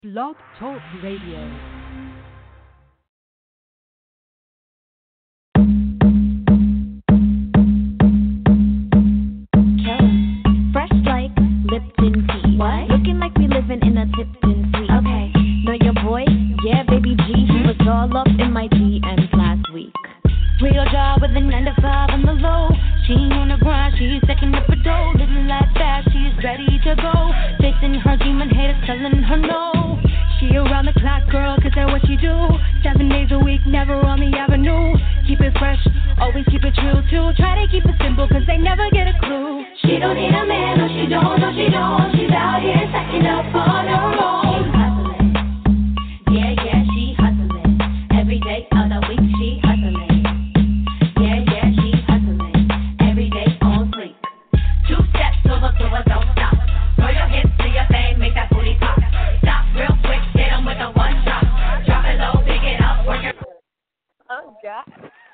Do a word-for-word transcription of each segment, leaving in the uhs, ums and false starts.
Blog Talk Radio. Fresh like Lipton tea. What? Looking like we living in a Tipton suite. Okay. Know your boy? Yeah, baby G. He was all up in my D Ms last week. Real job with a nine to five on the low. She ain't on the grind, she's stacking up a dough. Living like that, she's ready to go. Facing her demon haters, telling her no. She around the clock, girl, cause that's what she do. Seven days a week, never on the avenue. Keep it fresh, always keep it true too. Try to keep it simple, cause they never get a clue. She don't need a man, no she don't, no she don't. She's out here stacking up on her own. Hustling, yeah, yeah, she hustling. Every day of the week, she hustling. Yeah, yeah, she hustling. Every day on fleek. Two steps to the floor, don't stop. Throw your hips to your thing, make that booty pop. Stop real quick, hit 'em with a one drop. Drop it low, pick it up, work it. Oh, God.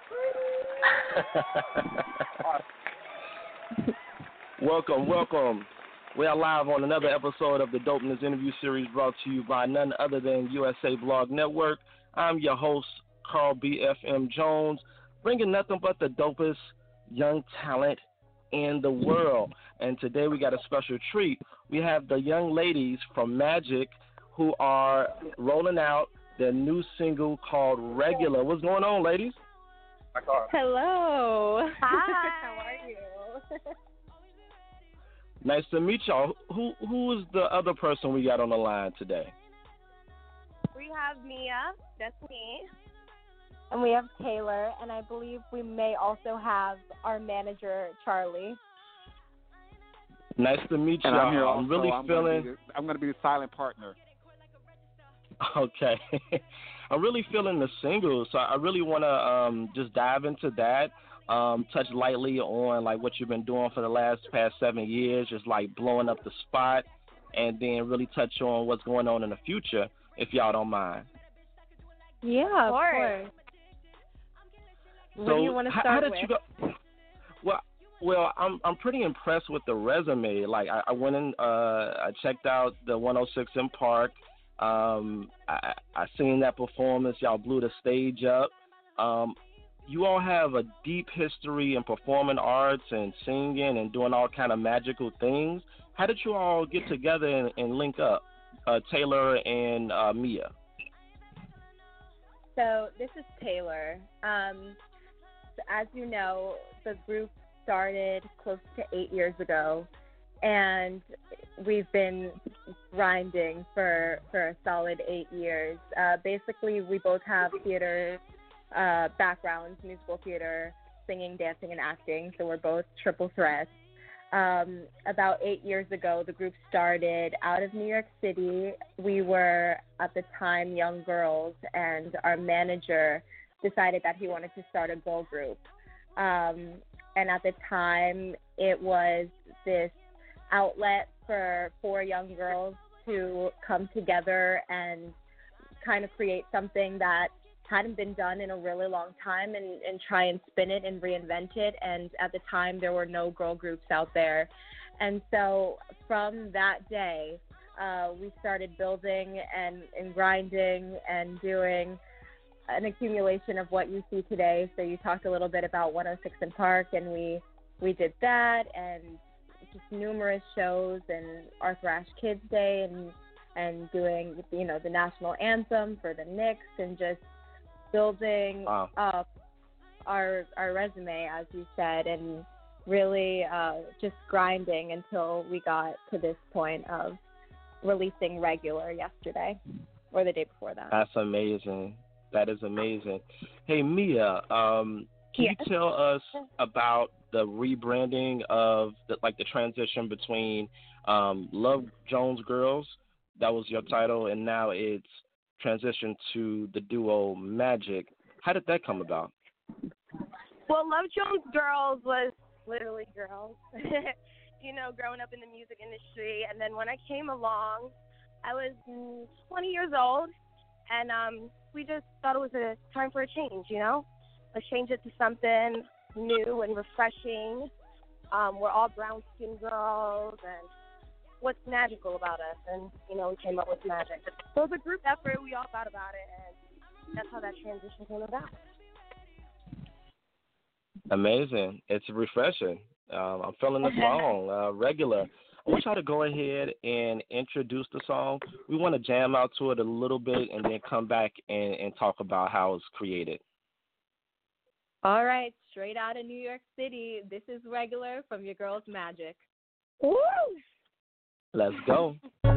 Welcome, welcome. We are live on another episode of the Dopeness interview series brought to you by none other than U S A Blog Network. I'm your host, Carl B F M Jones, bringing nothing but the dopest young talent in the world. And today we got a special treat. We have the young ladies from Magic who are rolling out their new single called Regular. What's going on, ladies? Hello. Hi. How are you? Nice to meet y'all. Who who is the other person we got on the line today? We have Mia. That's me. And we have Taylor, and I believe we may also have our manager, Charlie. Nice to meet And y'all. I'm here also. I'm really I'm feeling. Gonna be the, I'm going to be the silent partner. Okay. I'm really feeling the single, so I really want to um, just dive into that, um, touch lightly on like what you've been doing for the last past seven years, just like blowing up the spot, and then really touch on what's going on in the future, if y'all don't mind. Yeah, of course. course. So What do you want to how, start how did with? you go? Well, well, I'm I'm pretty impressed with the resume. Like I, I went in, uh, I checked out the one oh six in Park. Um, I, I seen that performance. Y'all blew the stage up. Um, you all have a deep history in performing arts and singing and doing all kind of magical things. How did you all get together and, and link up, uh, Taylor and uh, Mia? So this is Taylor. Um, so as you know, the group started close to eight years ago, and we've been grinding for for a solid eight years. Uh, basically, we both have theater uh, backgrounds, musical theater, singing, dancing, and acting, so we're both triple threats. Um, about eight years ago, the group started out of New York City. We were, at the time, young girls, and our manager decided that he wanted to start a girl group. Um, and at the time, it was this outlet for four young girls to come together and kind of create something that hadn't been done in a really long time and, and try and spin it and reinvent it. And at the time, there were no girl groups out there. And so from that day, uh, we started building and, and grinding and doing an accumulation of what you see today. So you talked a little bit about one oh six in Park, and we, we did that, and just numerous shows, and Arthur Ashe Kids Day, and and doing, you know, the national anthem for the Knicks, and just building Wow. up our our resume, as you said, and really uh, just grinding until we got to this point of releasing Regular yesterday, or the day before that. That's amazing. That is amazing. Hey, Mia, um, can Yes. you tell us about the rebranding of the, like the transition between um, Love Jones Girls, that was your title, and now it's transitioned to the duo Magic. How did that come about? Well, Love Jones Girls was literally girls, you know, growing up in the music industry. And then when I came along, I was mm, twenty years old, and um, we just thought it was a time for a change, you know? Let's change it to something new and refreshing. Um, we're all brown-skinned girls, and what's magical about us, and you know, we came up with Magic. So it was a group effort. We all thought about it, and that's how that transition came about. Amazing. It's refreshing. Um, I'm feeling the song. Uh, regular. I want y'all to go ahead and introduce the song. We want to jam out to it a little bit and then come back and, and talk about how it's created. All right, straight out of New York City, this is Regular from your girl's Magic. Woo! Let's go.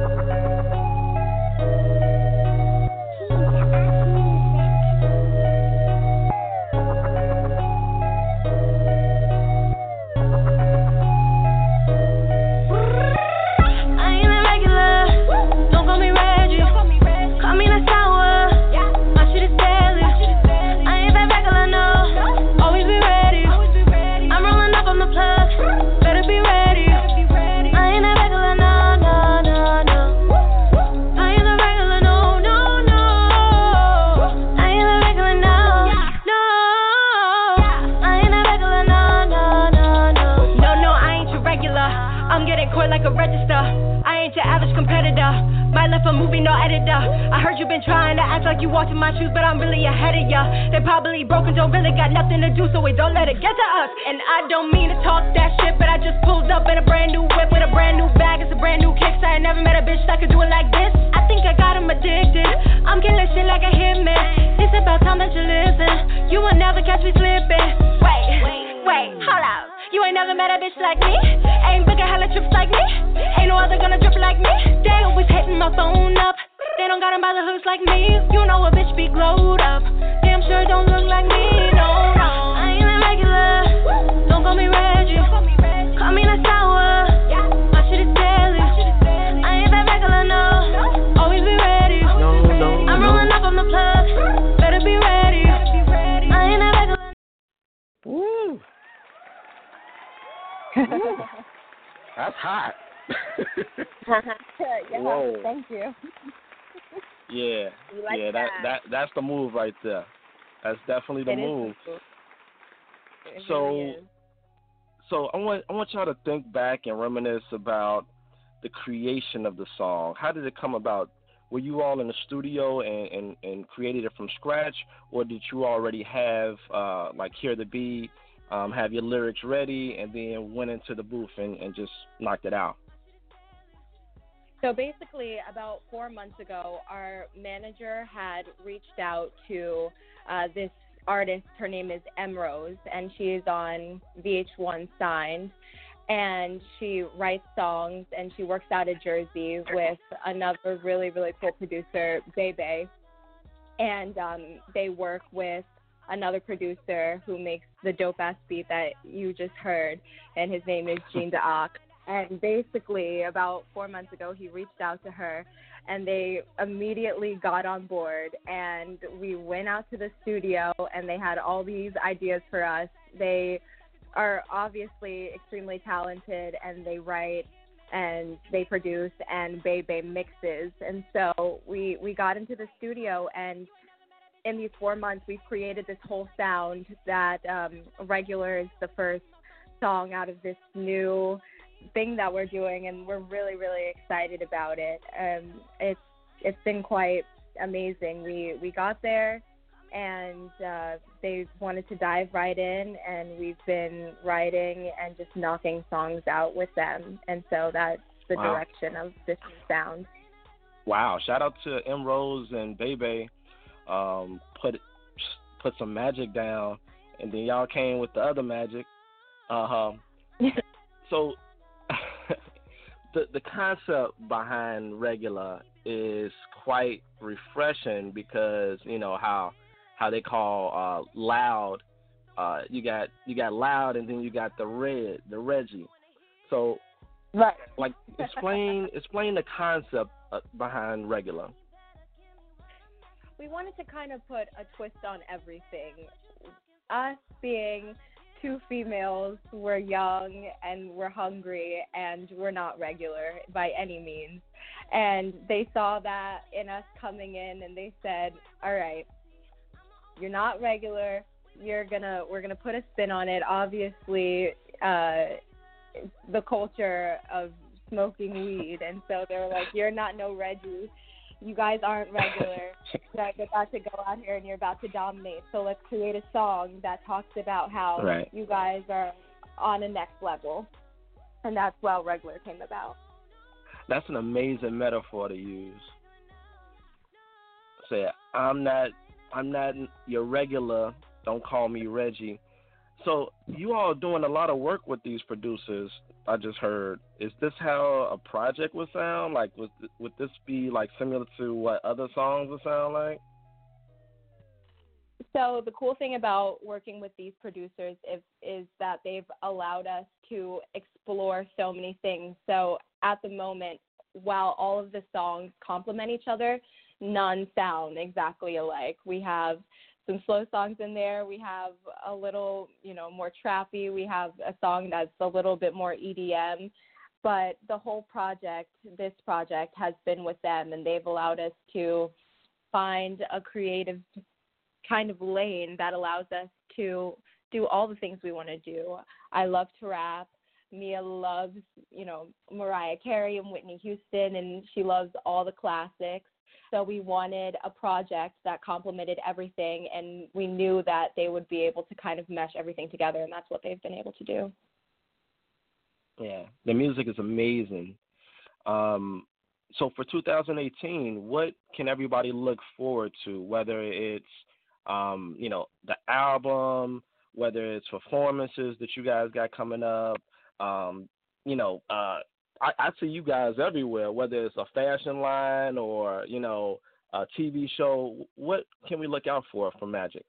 Like you watching my shoes, but I'm really ahead of ya. They probably broken, don't really got nothing to do, so we don't let it get to us. And I don't mean to talk that shit, but I just pulled up in a brand new whip with a brand new bag. It's a brand new kick, so I never met a bitch that could do it like this. I think I got him addicted. I'm killing shit like a hitman. It's about time that you listen. You will never catch me slipping. Wait, wait, wait, hold up. You ain't never met a bitch like me. Ain't booking hella trips like me. Ain't no other gonna drip like me. They always hitting my phone up. They don't got 'em by the hooks like me. You know a bitch be glowed up. Damn sure don't look like me, no, no. I ain't a regular. Don't call me Reggie. Call me not sour. My shit is deadly. I ain't that regular, no. Always be ready. No, no, I'm no. rolling up on the plug. Better be ready. I ain't that regular. Woo. That's hot. yeah, Whoa. thank you. Yeah, like yeah, that. that. that that's the move right there. That's definitely the It is move. cool. It So, really is. so I want I want y'all to think back and reminisce about the creation of the song. How did it come about? Were you all in the studio and, and, and created it from scratch, or did you already have uh, like Hear the Beat, um, have your lyrics ready, and then went into the booth and, and just knocked it out? So basically, about four months ago, our manager had reached out to uh, this artist. Her name is Emrose, and she is on V H one signed. And she writes songs, and she works out of Jersey with another really, really cool producer, Bebe. And um, they work with another producer who makes the dope-ass beat that you just heard, and his name is Gene D'Oc. And basically, about four months ago, he reached out to her, and they immediately got on board. And we went out to the studio, and they had all these ideas for us. They are obviously extremely talented, and they write, and they produce, and Bebe mixes. And so we, we got into the studio, and in these four months, we've created this whole sound that um, Regular is the first song out of this new thing that we're doing, and we're really, really excited about it. Um, it's it's been quite amazing. We we got there, and uh, they wanted to dive right in, and we've been writing and just knocking songs out with them, and so that's the Wow. direction of this new sound. Wow! Shout out to M Rose and Bebe. Um, put put some magic down, and then y'all came with the other magic. Uh huh. So. The the concept behind Regular is quite refreshing because you know how how they call uh, loud. Uh, you got you got loud, and then you got the red, the Reggie. So, Right. like, explain explain the concept uh, behind Regular. We wanted to kind of put a twist on everything. Us being two females, we're young and we're hungry and we're not regular by any means. And they saw that in us coming in, and they said, all right, you're not regular. You're gonna, we're gonna put a spin on it. Obviously, uh, the culture of smoking weed, and so they were like, "You're not no Reggie. You guys aren't regular. You're about to go out here and you're about to dominate. So let's create a song that talks about how right. you guys are on a next level." And that's how Regular came about. That's an amazing metaphor to use. Say, I'm not, I'm not your regular. Don't call me Reggie. So you all doing a lot of work with these producers. I just heard. Is this how a project would sound? Like, would would this be like similar to what other songs would sound like? So the cool thing about working with these producers is, is that they've allowed us to explore so many things. So at the moment, while all of the songs complement each other, none sound exactly alike. We have some slow songs in there. We have a little, you know, more trappy. We have a song that's a little bit more E D M. But the whole project, this project, has been with them, and they've allowed us to find a creative kind of lane that allows us to do all the things we want to do. I love to rap. Mia loves, you know, Mariah Carey and Whitney Houston, and she loves all the classics. So we wanted a project that complemented everything, and we knew that they would be able to kind of mesh everything together, and that's what they've been able to do. Yeah, the music is amazing. Um, so for two thousand eighteen, what can everybody look forward to, whether it's, um, you know, the album, whether it's performances that you guys got coming up, um, you know, uh, I, I see you guys everywhere, whether it's a fashion line or, you know, a T V show. What can we look out for from Magic?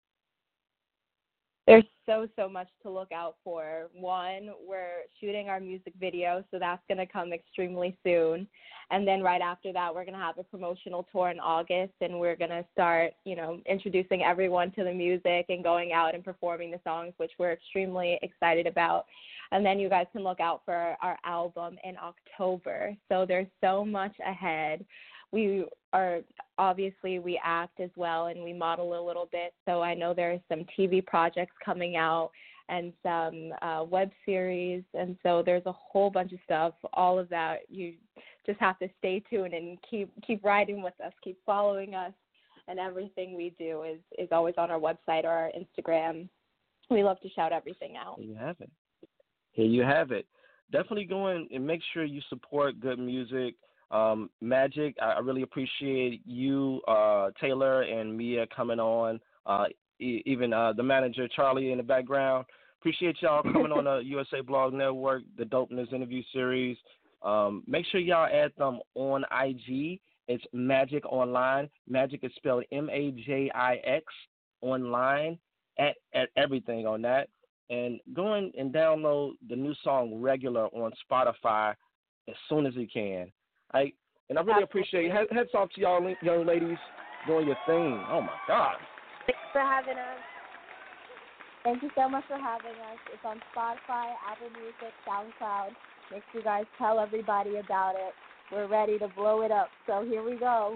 There's so, so much to look out for. One, we're shooting our music video, so that's going to come extremely soon. And then right after that, we're going to have a promotional tour in August, and we're going to start, you know, introducing everyone to the music and going out and performing the songs, which we're extremely excited about. And then you guys can look out for our album in October. So there's so much ahead. We are, obviously, we act as well, and we model a little bit. So I know there are some T V projects coming out and some uh, web series. And so there's a whole bunch of stuff. All of that, you just have to stay tuned and keep keep riding with us, keep following us. And everything we do is, is always on our website or our Instagram. We love to shout everything out. Here you have it. Here you have it. Definitely go in and make sure you support good music. Um, Magic, I really appreciate you, uh, Taylor, and Mia coming on, uh, e- even uh, the manager, Charlie, in the background. Appreciate y'all coming on the U S A Blog Network, the Dopeness interview series. Um, make sure y'all add them on I G. It's Magic Online. Magic is spelled M A J I X online, at, at everything on that. And go in and download the new song Regular on Spotify as soon as you can. I, and I really appreciate it. Heads off to y'all young ladies doing your thing. Oh, my God. Thanks for having us. Thank you so much for having us. It's on Spotify, Apple Music, SoundCloud. Make sure you guys tell everybody about it. We're ready to blow it up. So here we go.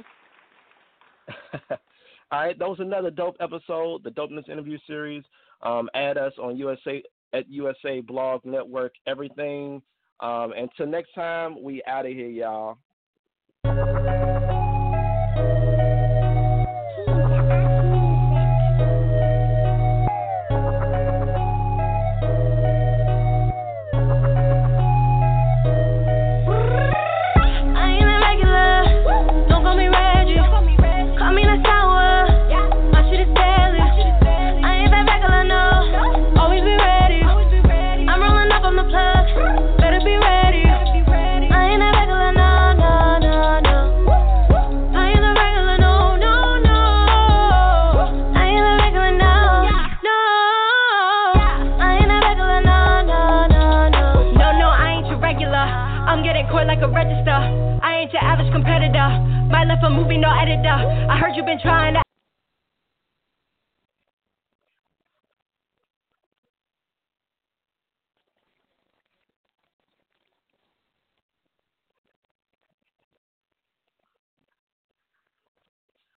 All right. That was another dope episode, the Dopeness interview series. Um, add us on U S A at U S A Blog Network, everything. Um, until next time, we out of here, y'all. Like a register, I ain't your average competitor. Might left a movie, no editor. I heard you been trying to